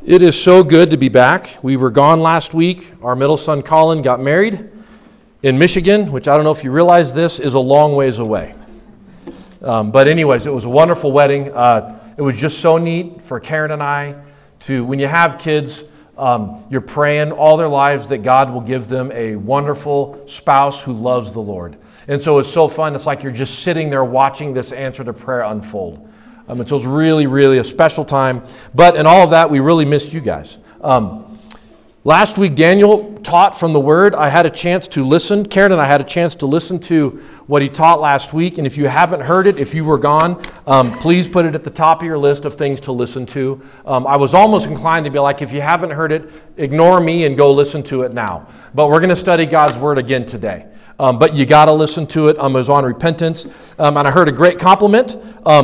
It is so good to be back. We were gone last week. Our middle son Colin got married in Michigan, which I don't know if you realize this is a long ways away. But anyways, it was a wonderful wedding. It was just so neat for Karen and I to, when you have kids, you're praying all their lives that God will give them a wonderful spouse who loves the Lord. And so it's so fun. It's like you're just sitting there watching this answer to prayer unfold. And so it's really, really a special time. But in all of that, we really missed you guys. Last week, Daniel taught from the Word. I had a chance to listen. Karen and I had a chance to listen to what he taught last week. And if you haven't heard it, if you were gone, please put it at the top of your list of things to listen to. I was almost inclined to be like, if you haven't heard it, ignore me and go listen to it now. But we're going to study God's Word again today. But you got to listen to it. It was on repentance. And I heard a great compliment.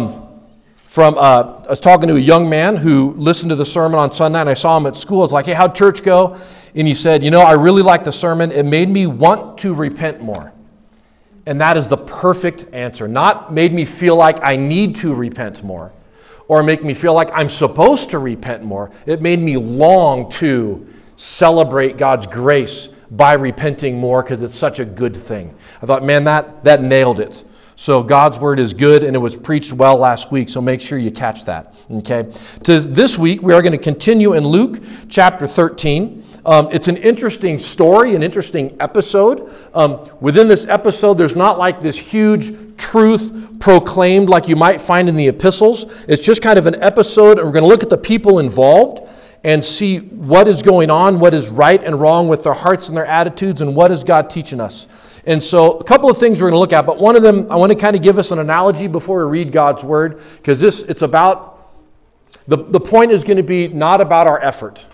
I was talking to a young man who listened to the sermon on Sunday, and I saw him at school. I was like, hey, how'd church go? And he said, I really liked the sermon. It made me want to repent more. And that is the perfect answer. Not made me feel like I need to repent more or make me feel like I'm supposed to repent more. It made me long to celebrate God's grace by repenting more because it's such a good thing. I thought, man, that nailed it. So God's Word is good, and it was preached well last week, so make sure you catch that. Okay. To this week, we are going to continue in Luke chapter 13. It's an interesting story, an interesting episode. Within this episode, there's not like this huge truth proclaimed like you might find in the epistles. It's just kind of an episode, and we're going to look at the people involved and see what is going on, what is right and wrong with their hearts and their attitudes, and what is God teaching us. And so a couple of things we're going to look at, but one of them, I want to kind of give us an analogy before we read God's Word, because it's about, the point is going to be not about our effort,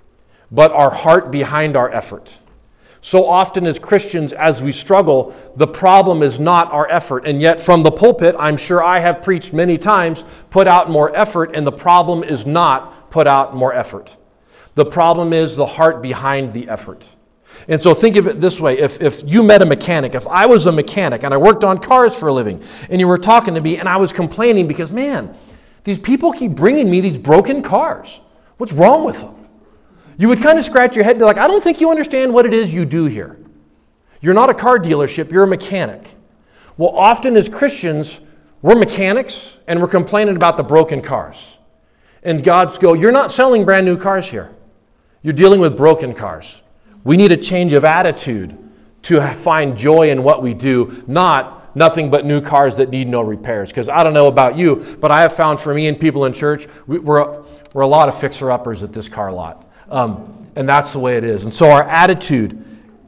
but our heart behind our effort. So often as Christians, as we struggle, the problem is not our effort. And yet from the pulpit, I'm sure I have preached many times, put out more effort, and the problem is not put out more effort. The problem is the heart behind the effort. And so think of it this way. If you met a mechanic, if I was a mechanic and I worked on cars for a living and you were talking to me and I was complaining because, man, these people keep bringing me these broken cars. What's wrong with them? You would kind of scratch your head and be like, I don't think you understand what it is you do here. You're not a car dealership, you're a mechanic. Well, often as Christians, we're mechanics and we're complaining about the broken cars. And God's go, you're not selling brand new cars here. You're dealing with broken cars. We need a change of attitude to find joy in what we do, not nothing but new cars that need no repairs. Because I don't know about you, but I have found for me and people in church, we're a lot of fixer-uppers at this car lot. And that's the way it is. And so our attitude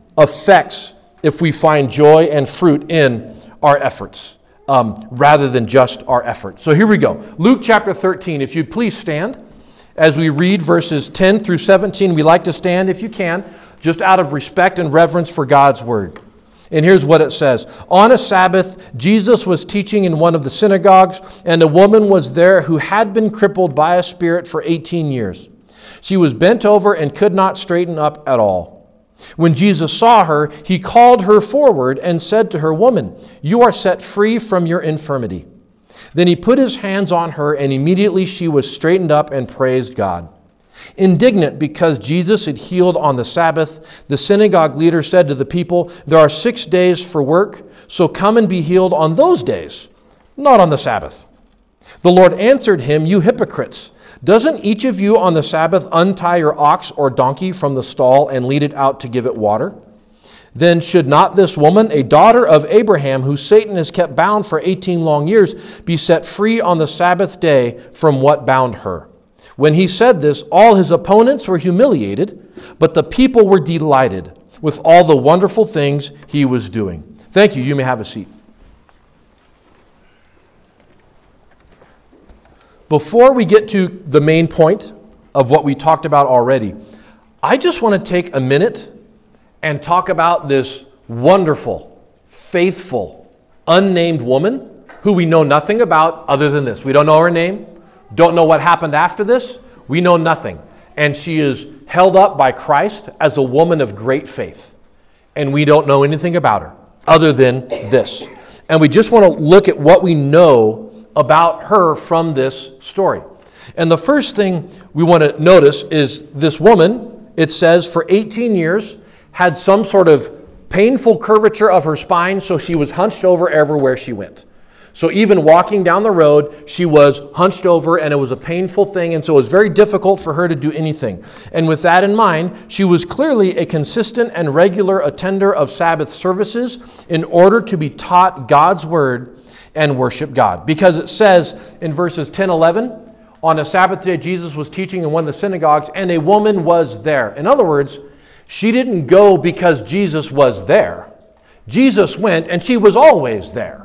affects if we find joy and fruit in our efforts rather than just our effort. So here we go. Luke chapter 13, if you'd please stand as we read verses 10 through 17. We like to stand if you can, just out of respect and reverence for God's Word. And here's what it says. On a Sabbath, Jesus was teaching in one of the synagogues, and a woman was there who had been crippled by a spirit for 18 years. She was bent over and could not straighten up at all. When Jesus saw her, he called her forward and said to her, "Woman, you are set free from your infirmity." Then he put his hands on her, and immediately she was straightened up and praised God. Indignant because Jesus had healed on the Sabbath, the synagogue leader said to the people, "There are 6 days for work, so come and be healed on those days, not on the Sabbath." The Lord answered him, "You hypocrites! Doesn't each of you on the Sabbath untie your ox or donkey from the stall and lead it out to give it water? Then should not this woman, a daughter of Abraham, who Satan has kept bound for 18 long years, be set free on the Sabbath day from what bound her?" When he said this, all his opponents were humiliated, but the people were delighted with all the wonderful things he was doing. Thank you. You may have a seat. Before we get to the main point of what we talked about already, I just want to take a minute and talk about this wonderful, faithful, unnamed woman who we know nothing about other than this. We don't know her name. Don't know what happened after this. We know nothing. And she is held up by Christ as a woman of great faith. And we don't know anything about her other than this. And we just want to look at what we know about her from this story. And the first thing we want to notice is this woman, it says, for 18 years, had some sort of painful curvature of her spine, so she was hunched over everywhere she went. So even walking down the road, she was hunched over, and it was a painful thing, and so it was very difficult for her to do anything. And with that in mind, she was clearly a consistent and regular attender of Sabbath services in order to be taught God's word and worship God. Because it says in verses 10, 11, on a Sabbath day, Jesus was teaching in one of the synagogues, and a woman was there. In other words, she didn't go because Jesus was there. Jesus went, and she was always there.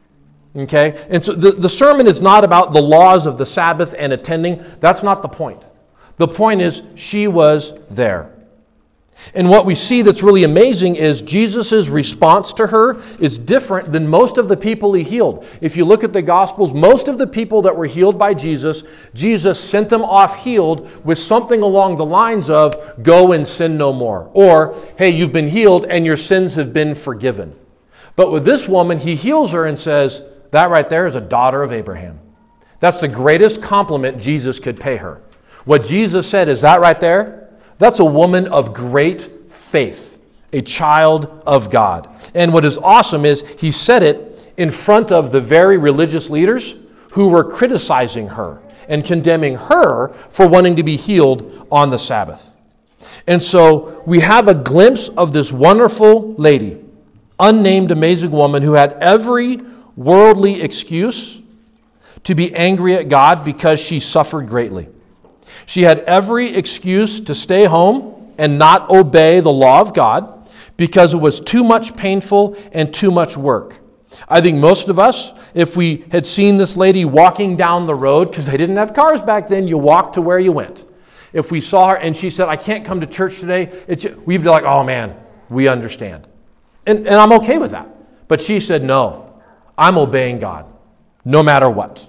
Okay? And so the sermon is not about the laws of the Sabbath and attending. That's not the point. The point is she was there. And what we see that's really amazing is Jesus' response to her is different than most of the people he healed. If you look at the Gospels, most of the people that were healed by Jesus, Jesus sent them off healed with something along the lines of, go and sin no more. Or, hey, you've been healed and your sins have been forgiven. But with this woman, he heals her and says, that right there is a daughter of Abraham. That's the greatest compliment Jesus could pay her. What Jesus said is that right there, that's a woman of great faith, a child of God. And what is awesome is he said it in front of the very religious leaders who were criticizing her and condemning her for wanting to be healed on the Sabbath. And so we have a glimpse of this wonderful lady, unnamed amazing woman who had every worldly excuse to be angry at God because she suffered greatly. She had every excuse to stay home and not obey the law of God because it was too much painful and too much work. I think most of us, if we had seen this lady walking down the road, because they didn't have cars back then, you walked to where you went. If we saw her and she said, I can't come to church today, we'd be like, oh man, we understand. And I'm okay with that. But she said, no, I'm obeying God, no matter what.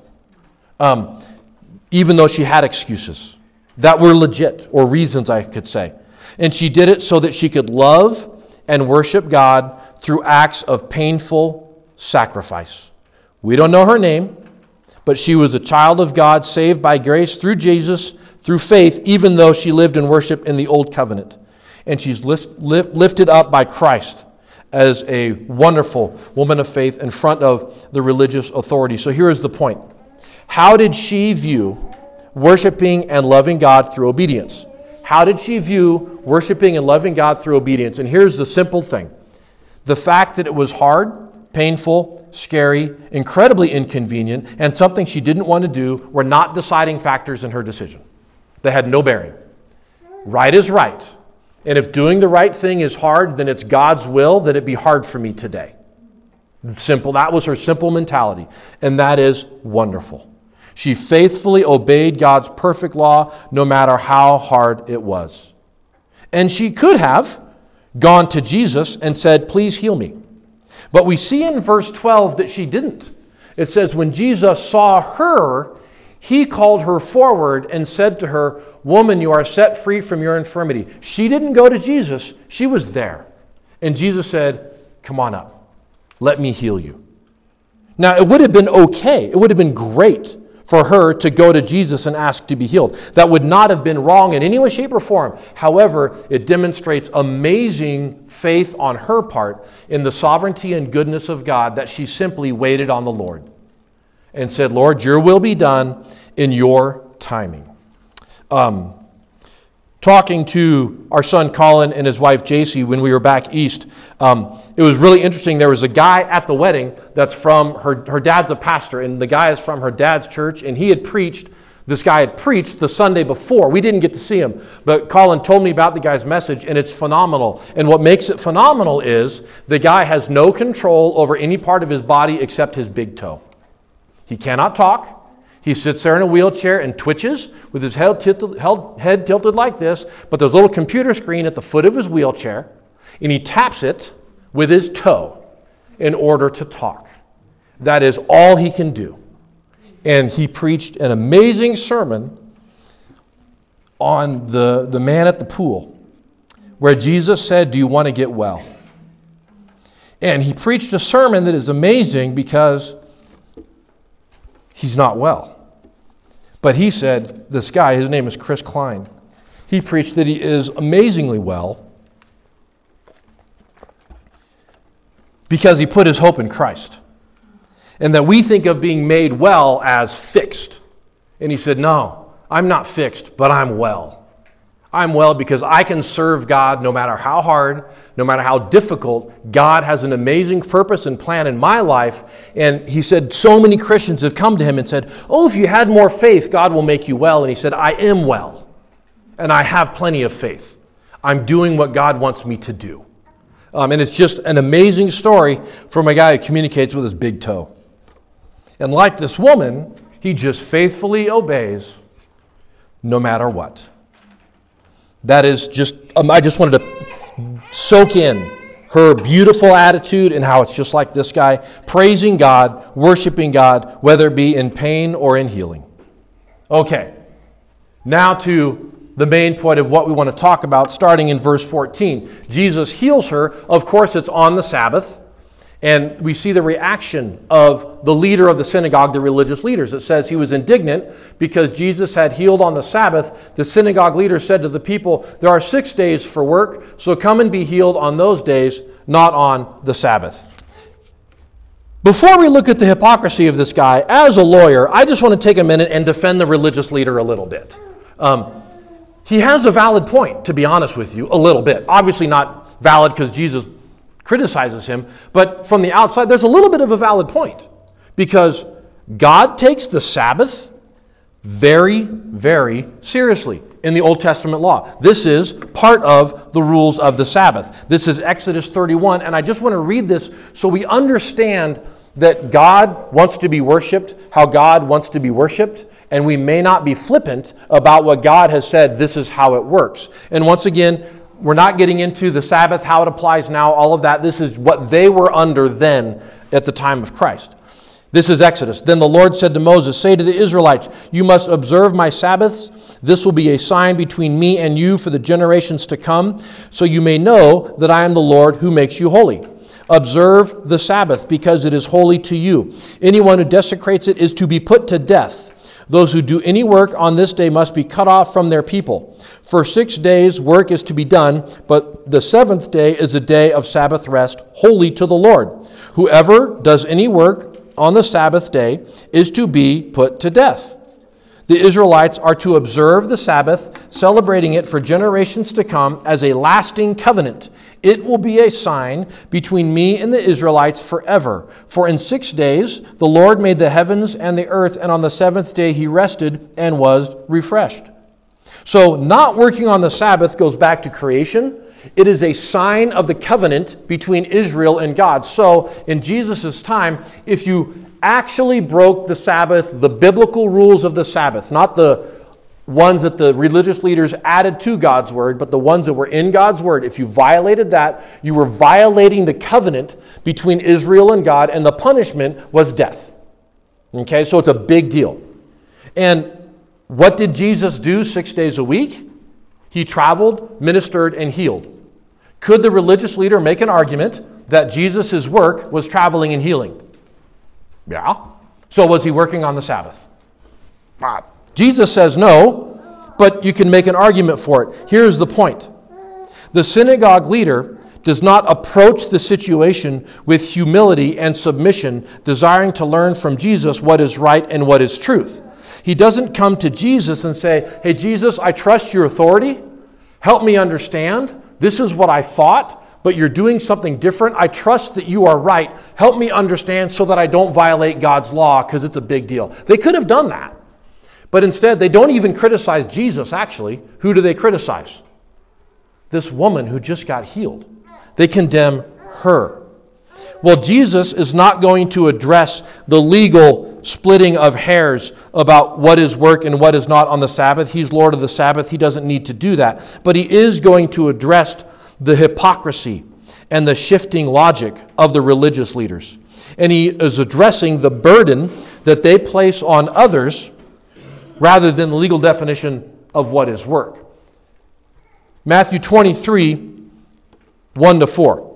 Even though she had excuses that were legit, or reasons I could say. And she did it so that she could love and worship God through acts of painful sacrifice. We don't know her name, but she was a child of God, saved by grace through Jesus, through faith, even though she lived and worshiped in the Old Covenant. And she's lifted up by Christ as a wonderful woman of faith in front of the religious authority. So here is the point. How did she view worshiping and loving God through obedience? How did she view worshiping and loving God through obedience? And here's the simple thing. The fact that it was hard, painful, scary, incredibly inconvenient, and something she didn't want to do were not deciding factors in her decision. They had no bearing. Right is right. And if doing the right thing is hard, then it's God's will that it be hard for me today. Simple. That was her simple mentality. And that is wonderful. She faithfully obeyed God's perfect law no matter how hard it was. And she could have gone to Jesus and said, please heal me. But we see in verse 12 that she didn't. It says, when Jesus saw her, he called her forward and said to her, woman, you are set free from your infirmity. She didn't go to Jesus. She was there. And Jesus said, come on up. Let me heal you. Now, it would have been okay. It would have been great for her to go to Jesus and ask to be healed. That would not have been wrong in any way, shape, or form. However, it demonstrates amazing faith on her part in the sovereignty and goodness of God that she simply waited on the Lord and said, Lord, your will be done in your timing. Talking to our son Colin and his wife JC when we were back east, it was really interesting. There was a guy at the wedding that's from, her dad's a pastor, and the guy is from her dad's church, and this guy had preached the Sunday before. We didn't get to see him, but Colin told me about the guy's message, and it's phenomenal. And what makes it phenomenal is the guy has no control over any part of his body except his big toe. He cannot talk. He sits there in a wheelchair and twitches with his head tilted like this, but there's a little computer screen at the foot of his wheelchair, and he taps it with his toe in order to talk. That is all he can do. And he preached an amazing sermon on the man at the pool, where Jesus said, do you want to get well? And he preached a sermon that is amazing because he's not well. But he said, this guy, his name is Chris Klein, he preached that he is amazingly well because he put his hope in Christ. And that we think of being made well as fixed. And he said, no, I'm not fixed, but I'm well. I'm well because I can serve God no matter how hard, no matter how difficult. God has an amazing purpose and plan in my life. And he said so many Christians have come to him and said, oh, if you had more faith, God will make you well. And he said, I am well. And I have plenty of faith. I'm doing what God wants me to do. And it's just an amazing story from a guy who communicates with his big toe. And like this woman, he just faithfully obeys no matter what. That is just, I just wanted to soak in her beautiful attitude and how it's just like this guy, praising God, worshiping God, whether it be in pain or in healing. Okay, now to the main point of what we want to talk about, starting in verse 14. Jesus heals her. Of course, it's on the Sabbath. And we see the reaction of the leader of the synagogue, the religious leaders. It says he was indignant because Jesus had healed on the Sabbath. The synagogue leader said to the people, there are 6 days for work, so come and be healed on those days, not on the Sabbath. Before we look at the hypocrisy of this guy, as a lawyer, I just want to take a minute and defend the religious leader a little bit. He has a valid point, to be honest with you, a little bit. Obviously not valid because Jesus criticizes him, but from the outside, there's a little bit of a valid point because God takes the Sabbath very, very seriously in the Old Testament law. This is part of the rules of the Sabbath. This is Exodus 31, and I just want to read this so we understand that God wants to be worshiped, how God wants to be worshiped, and we may not be flippant about what God has said, this is how it works. And once again, we're not getting into the Sabbath, how it applies now, all of that. This is what they were under then at the time of Christ. This is Exodus. Then the Lord said to Moses, say to the Israelites, you must observe my Sabbaths. This will be a sign between me and you for the generations to come, so you may know that I am the Lord who makes you holy. Observe the Sabbath because it is holy to you. Anyone who desecrates it is to be put to death. Those who do any work on this day must be cut off from their people. For 6 days work is to be done, but the seventh day is a day of Sabbath rest, holy to the Lord. Whoever does any work on the Sabbath day is to be put to death. The Israelites are to observe the Sabbath, celebrating it for generations to come as a lasting covenant. It will be a sign between me and the Israelites forever. For in 6 days the Lord made the heavens and the earth, and on the seventh day he rested and was refreshed. So not working on the Sabbath goes back to creation. It is a sign of the covenant between Israel and God. So in Jesus' time, if you actually broke the Sabbath, the biblical rules of the Sabbath, not the ones that the religious leaders added to God's word, but the ones that were in God's word, if you violated that, you were violating the covenant between Israel and God, and the punishment was death. Okay, so it's a big deal. And what did Jesus do 6 days a week? He traveled, ministered, and healed. Could the religious leader make an argument that Jesus' work was traveling and healing? Yeah. So was he working on the Sabbath? Jesus says no, but you can make an argument for it. Here's the point. The synagogue leader does not approach the situation with humility and submission, desiring to learn from Jesus what is right and what is truth. He doesn't come to Jesus and say, hey, Jesus, I trust your authority. Help me understand. This is what I thought, but you're doing something different. I trust that you are right. Help me understand so that I don't violate God's law, because it's a big deal. They could have done that. But instead, they don't even criticize Jesus, actually. Who do they criticize? This woman who just got healed. They condemn her. Well, Jesus is not going to address the legal splitting of hairs about what is work and what is not on the Sabbath. He's Lord of the Sabbath. He doesn't need to do that. But he is going to address the hypocrisy and the shifting logic of the religious leaders. And he is addressing the burden that they place on others rather than the legal definition of what is work. Matthew 23, 1-4.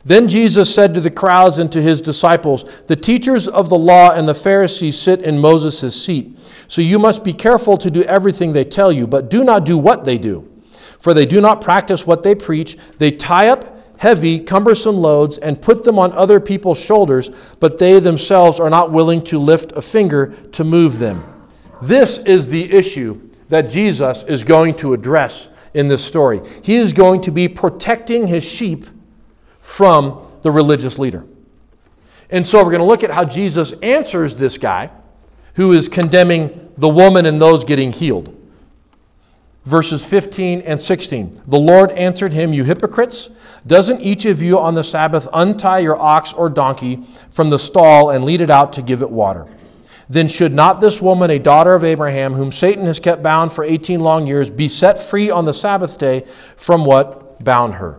Then Jesus said to the crowds and to his disciples, "The teachers of the law and the Pharisees sit in Moses' seat. So you must be careful to do everything they tell you, but do not do what they do. For they do not practice what they preach. They tie up heavy, cumbersome loads and put them on other people's shoulders, but they themselves are not willing to lift a finger to move them." This is the issue that Jesus is going to address in this story. He is going to be protecting his sheep from the religious leader. And so we're going to look at how Jesus answers this guy who is condemning the woman and those getting healed. Verses 15 and 16. The Lord answered him, "You hypocrites, doesn't each of you on the Sabbath untie your ox or donkey from the stall and lead it out to give it water? Then should not this woman, a daughter of Abraham, whom Satan has kept bound for 18 long years, be set free on the Sabbath day from what bound her?"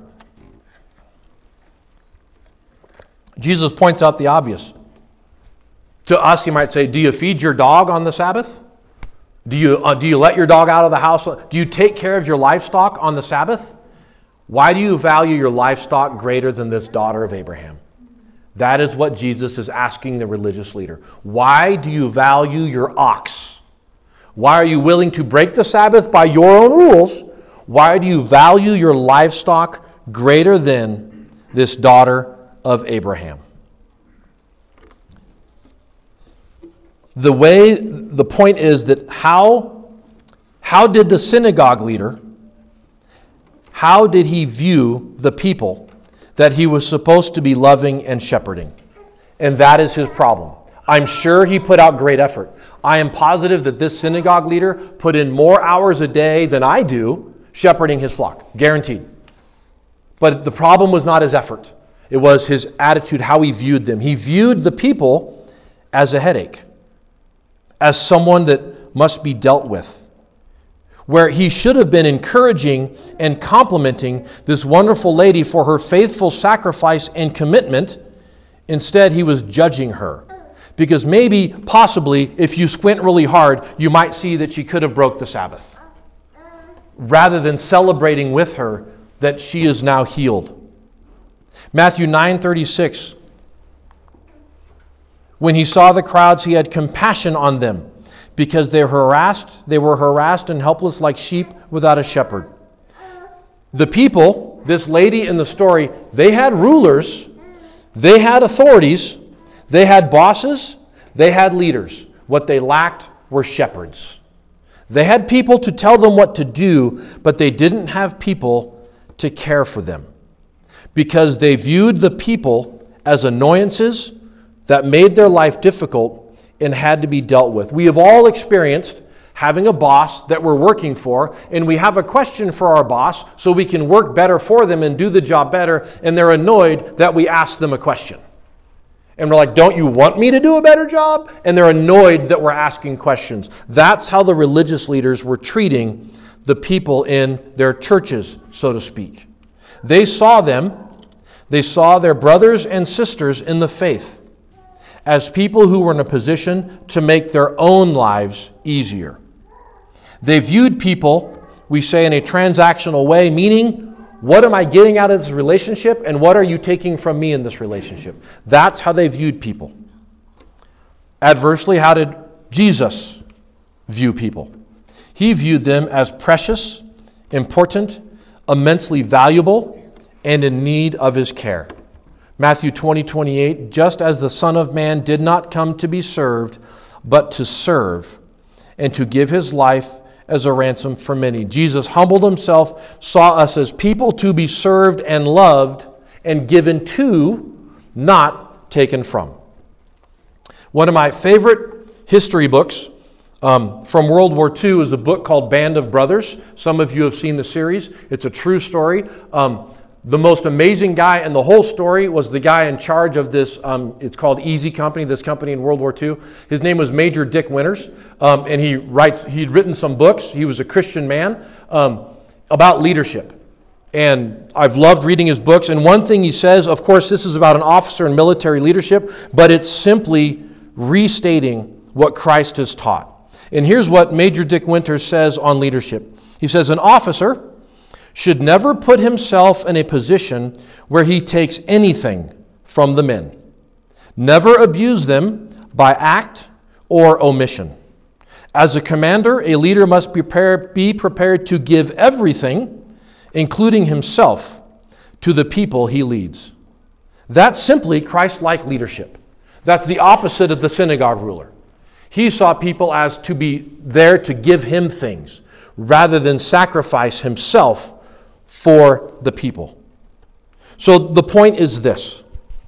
Jesus points out the obvious. To us, he might say, do you feed your dog on the Sabbath? Do you let your dog out of the house? Do you take care of your livestock on the Sabbath? Why do you value your livestock greater than this daughter of Abraham? That is what Jesus is asking the religious leader. Why do you value your ox? Why are you willing to break the Sabbath by your own rules? Why do you value your livestock greater than this daughter of Abraham? The point is that how did the synagogue leader, how did he view the people that he was supposed to be loving and shepherding? And that is his problem. I'm sure he put out great effort. I am positive that this synagogue leader put in more hours a day than I do shepherding his flock. Guaranteed. But the problem was not his effort. It was his attitude, how he viewed them. He viewed the people as a headache, as someone that must be dealt with. Where he should have been encouraging and complimenting this wonderful lady for her faithful sacrifice and commitment, instead he was judging her. Because maybe, possibly, if you squint really hard, you might see that she could have broke the Sabbath. Rather than celebrating with her that she is now healed. Matthew 9:36. When he saw the crowds, he had compassion on them, because they were harassed and helpless like sheep without a shepherd. The people, this lady in the story, they had rulers, they had authorities, they had bosses, they had leaders. What they lacked were shepherds. They had people to tell them what to do, but they didn't have people to care for them, because they viewed the people as annoyances that made their life difficult and had to be dealt with. We have all experienced having a boss that we're working for, and we have a question for our boss so we can work better for them and do the job better, and they're annoyed that we ask them a question. And we're like, don't you want me to do a better job? And they're annoyed that we're asking questions. That's how the religious leaders were treating the people in their churches, so to speak. They saw their brothers and sisters in the faith as people who were in a position to make their own lives easier. They viewed people, we say, in a transactional way, meaning, what am I getting out of this relationship, and what are you taking from me in this relationship? That's how they viewed people. Adversely, how did Jesus view people? He viewed them as precious, important, immensely valuable, and in need of his care. Matthew 20:28, just as the Son of Man did not come to be served, but to serve, and to give his life as a ransom for many. Jesus humbled himself, saw us as people to be served and loved, and given to, not taken from. One of my favorite history books from World War II is a book called Band of Brothers. Some of you have seen the series. It's a true story. The most amazing guy in the whole story was the guy in charge of this, it's called Easy Company, this company in World War II. His name was Major Dick Winters, and he'd written some books. He was a Christian man about leadership. And I've loved reading his books. And one thing he says, of course, this is about an officer in military leadership, but it's simply restating what Christ has taught. And here's what Major Dick Winters says on leadership. He says, an officer should never put himself in a position where he takes anything from the men. Never abuse them by act or omission. As a commander, a leader must be prepared to give everything, including himself, to the people he leads. That's simply Christ-like leadership. That's the opposite of the synagogue ruler. He saw people as to be there to give him things rather than sacrifice himself for the people. So the point is this.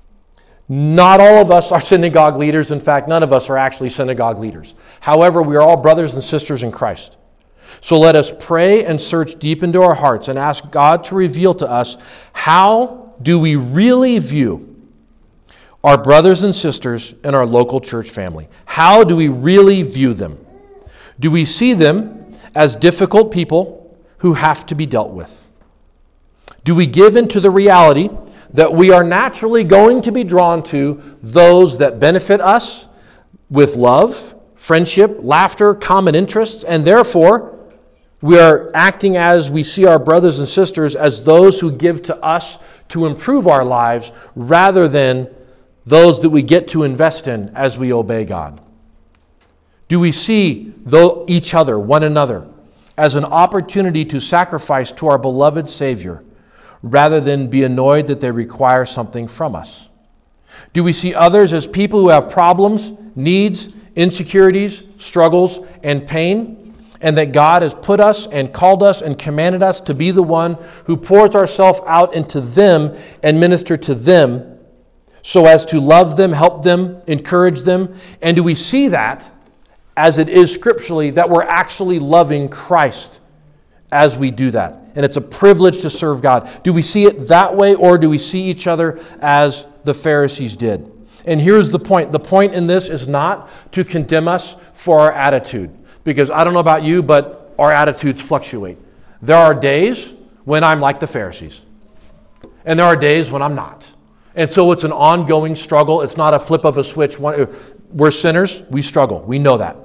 Not all of us are synagogue leaders. In fact, none of us are actually synagogue leaders. However, we are all brothers and sisters in Christ. So let us pray and search deep into our hearts and ask God to reveal to us, how do we really view our brothers and sisters in our local church family? How do we really view them? Do we see them as difficult people who have to be dealt with? Do we give into the reality that we are naturally going to be drawn to those that benefit us with love, friendship, laughter, common interests, and therefore we are acting as we see our brothers and sisters as those who give to us to improve our lives rather than those that we get to invest in as we obey God? Do we see each other, one another, as an opportunity to sacrifice to our beloved Savior rather than be annoyed that they require something from us? Do we see others as people who have problems, needs, insecurities, struggles, and pain, and that God has put us and called us and commanded us to be the one who pours ourselves out into them and minister to them so as to love them, help them, encourage them? And do we see that as it is scripturally, that we're actually loving Christ as we do that? And it's a privilege to serve God. Do we see it that way, or do we see each other as the Pharisees did? And here's the point. The point in this is not to condemn us for our attitude. Because I don't know about you, but our attitudes fluctuate. There are days when I'm like the Pharisees. And there are days when I'm not. And so it's an ongoing struggle. It's not a flip of a switch. We're sinners. We struggle. We know that.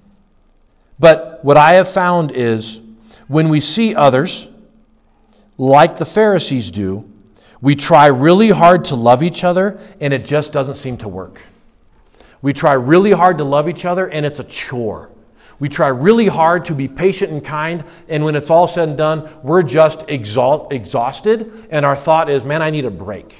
But what I have found is when we see others like the Pharisees do, we try really hard to love each other, and it just doesn't seem to work. We try really hard to love each other, and it's a chore. We try really hard to be patient and kind, and when it's all said and done, we're just exhausted, and our thought is, man, I need a break.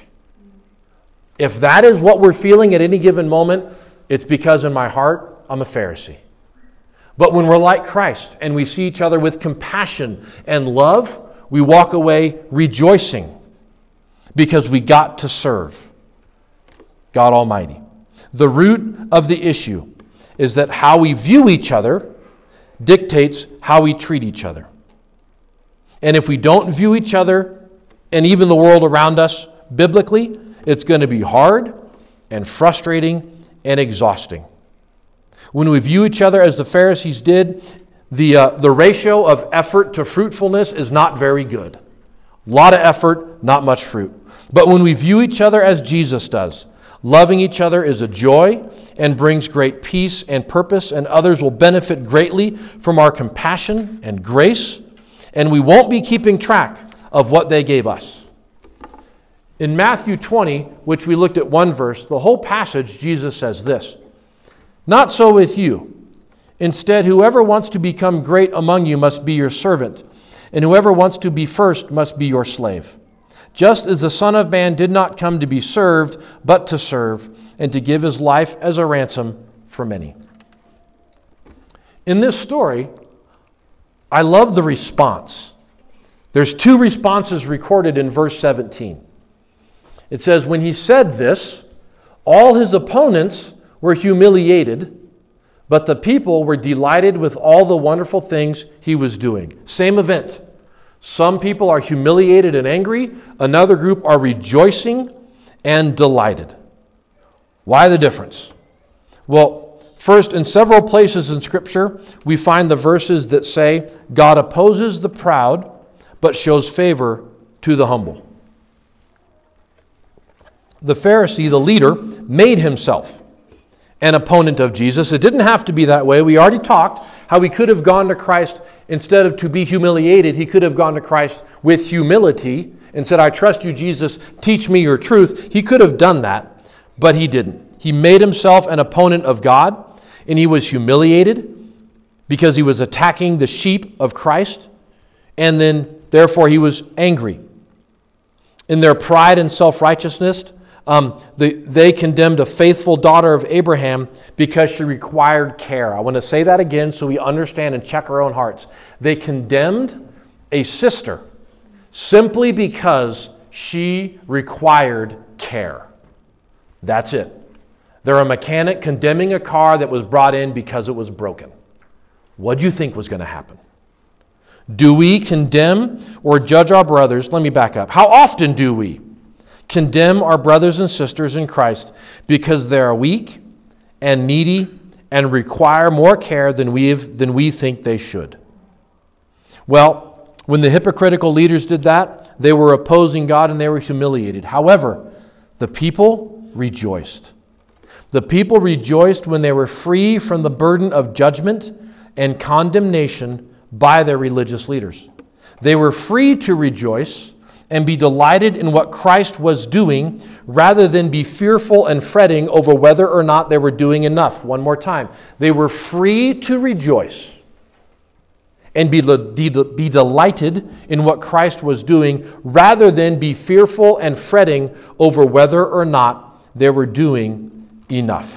If that is what we're feeling at any given moment, it's because in my heart, I'm a Pharisee. But when we're like Christ, and we see each other with compassion and love, we walk away rejoicing because we got to serve God Almighty. The root of the issue is that how we view each other dictates how we treat each other. And if we don't view each other and even the world around us biblically, it's going to be hard and frustrating and exhausting. When we view each other as the Pharisees did, the ratio of effort to fruitfulness is not very good. A lot of effort, not much fruit. But when we view each other as Jesus does, loving each other is a joy and brings great peace and purpose, and others will benefit greatly from our compassion and grace, and we won't be keeping track of what they gave us. In Matthew 20, which we looked at one verse, the whole passage, Jesus says this, "Not so with you. Instead, whoever wants to become great among you must be your servant, and whoever wants to be first must be your slave. Just as the Son of Man did not come to be served, but to serve, and to give his life as a ransom for many." In this story, I love the response. There's two responses recorded in verse 17. It says, when he said this, all his opponents were humiliated, but the people were delighted with all the wonderful things he was doing. Same event. Some people are humiliated and angry. Another group are rejoicing and delighted. Why the difference? Well, first, in several places in Scripture, we find the verses that say, God opposes the proud, but shows favor to the humble. The Pharisee, the leader, made himself an opponent of Jesus. It didn't have to be that way. We already talked how he could have gone to Christ instead of to be humiliated, he could have gone to Christ with humility and said, I trust you, Jesus, teach me your truth. He could have done that, but he didn't. He made himself an opponent of God, and he was humiliated because he was attacking the sheep of Christ, and then therefore he was angry. In their pride and self-righteousness, they condemned a faithful daughter of Abraham because she required care. I want to say that again so we understand and check our own hearts. They condemned a sister simply because she required care. That's it. They're a mechanic condemning a car that was brought in because it was broken. What do you think was going to happen? Do we condemn or judge our brothers? Let me back up. How often do we condemn our brothers and sisters in Christ because they are weak and needy and require more care than we think they should? Well, when the hypocritical leaders did that, they were opposing God and they were humiliated. However, the people rejoiced. The people rejoiced when they were free from the burden of judgment and condemnation by their religious leaders. They were free to rejoice and be delighted in what Christ was doing rather than be fearful and fretting over whether or not they were doing enough. One more time. They were free to rejoice and be delighted in what Christ was doing rather than be fearful and fretting over whether or not they were doing enough.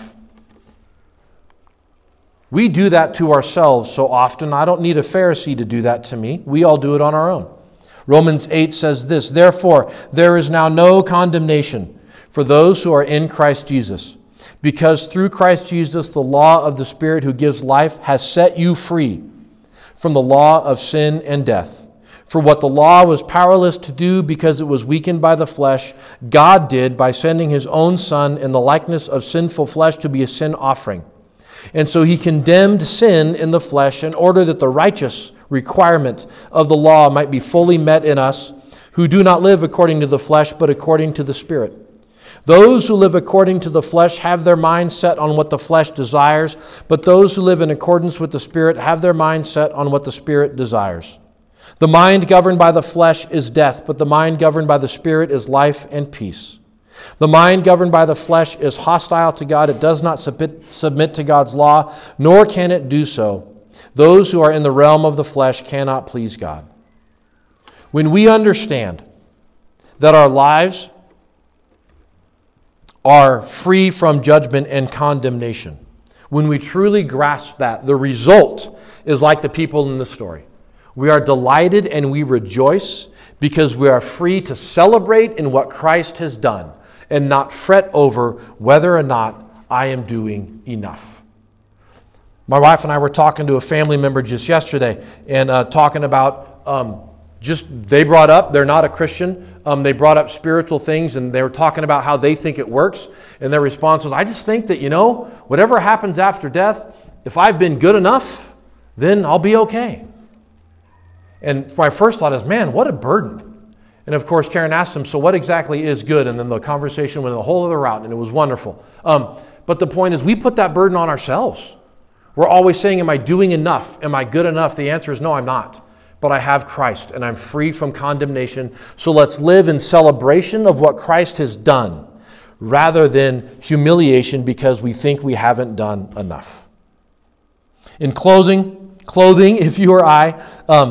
We do that to ourselves so often. I don't need a Pharisee to do that to me. We all do it on our own. Romans 8 says this, therefore, there is now no condemnation for those who are in Christ Jesus, because through Christ Jesus, the law of the Spirit who gives life has set you free from the law of sin and death. For what the law was powerless to do because it was weakened by the flesh, God did by sending his own Son in the likeness of sinful flesh to be a sin offering. And so he condemned sin in the flesh in order that the righteous requirement of the law might be fully met in us who do not live according to the flesh but according to the Spirit. Those who live according to the flesh have their mind set on what the flesh desires, but those who live in accordance with the Spirit have their mind set on what the Spirit desires. The mind governed by the flesh is death, but the mind governed by the Spirit is life and peace. The mind governed by the flesh is hostile to God. It does not submit to God's law, nor can it do so. Those who are in the realm of the flesh cannot please God. When we understand that our lives are free from judgment and condemnation, when we truly grasp that, the result is like the people in the story. We are delighted and we rejoice because we are free to celebrate in what Christ has done and not fret over whether or not I am doing enough. My wife and I were talking to a family member just yesterday and talking about they brought up, they're not a Christian, they brought up spiritual things and they were talking about how they think it works. And their response was, I just think that, whatever happens after death, if I've been good enough, then I'll be okay. And my first thought is, man, what a burden. And of course, Karen asked him, so what exactly is good? And then the conversation went a whole other route, and it was wonderful. But the point is, we put that burden on ourselves. We're always saying, am I doing enough? Am I good enough? The answer is no, I'm not. But I have Christ, and I'm free from condemnation. So let's live in celebration of what Christ has done, rather than humiliation because we think we haven't done enough. In closing, if you or I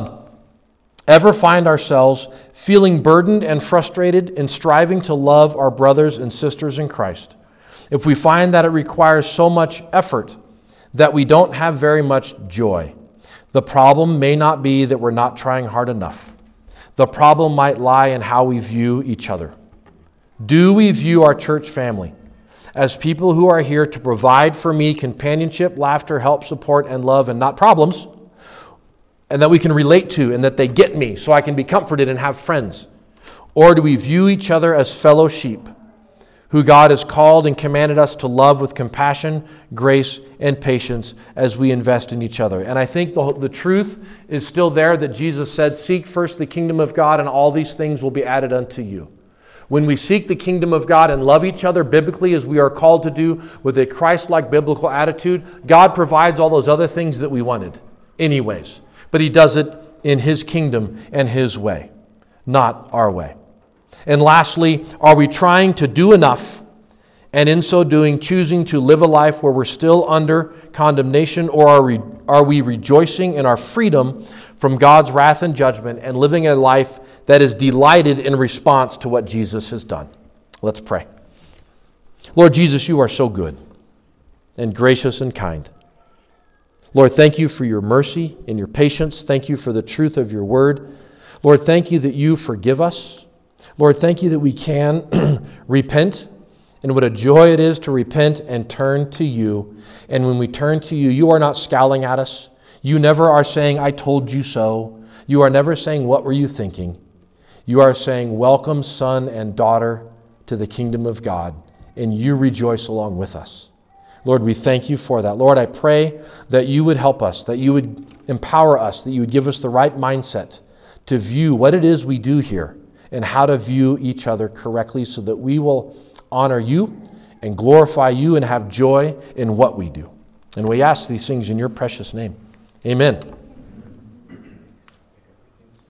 ever find ourselves feeling burdened and frustrated in striving to love our brothers and sisters in Christ, if we find that it requires so much effort that we don't have very much joy, the problem may not be that we're not trying hard enough. The problem might lie in how we view each other. Do we view our church family as people who are here to provide for me companionship, laughter, help, support, and love, and not problems, and that we can relate to and that they get me so I can be comforted and have friends? Or do we view each other as fellow sheep who God has called and commanded us to love with compassion, grace, and patience as we invest in each other? And I think the truth is still there that Jesus said, seek first the kingdom of God and all these things will be added unto you. When we seek the kingdom of God and love each other biblically as we are called to do with a Christ-like biblical attitude, God provides all those other things that we wanted anyways. but he does it in his kingdom and his way, not our way. And lastly, are we trying to do enough, and in so doing choosing to live a life where we're still under condemnation, or are we rejoicing in our freedom from God's wrath and judgment and living a life that is delighted in response to what Jesus has done? Let's pray. Lord Jesus, you are so good and gracious and kind. Lord, thank you for your mercy and your patience. Thank you for the truth of your word. Lord, thank you that you forgive us. Lord, thank you that we can repent, and what a joy it is to repent and turn to you. And when we turn to you, you are not scowling at us. You never are saying, I told you so. You are never saying, what were you thinking? You are saying, welcome, son and daughter, to the kingdom of God, and you rejoice along with us. Lord, we thank you for that. Lord, I pray that you would help us, that you would empower us, that you would give us the right mindset to view what it is we do here and how to view each other correctly so that we will honor you and glorify you and have joy in what we do. And we ask these things in your precious name. Amen.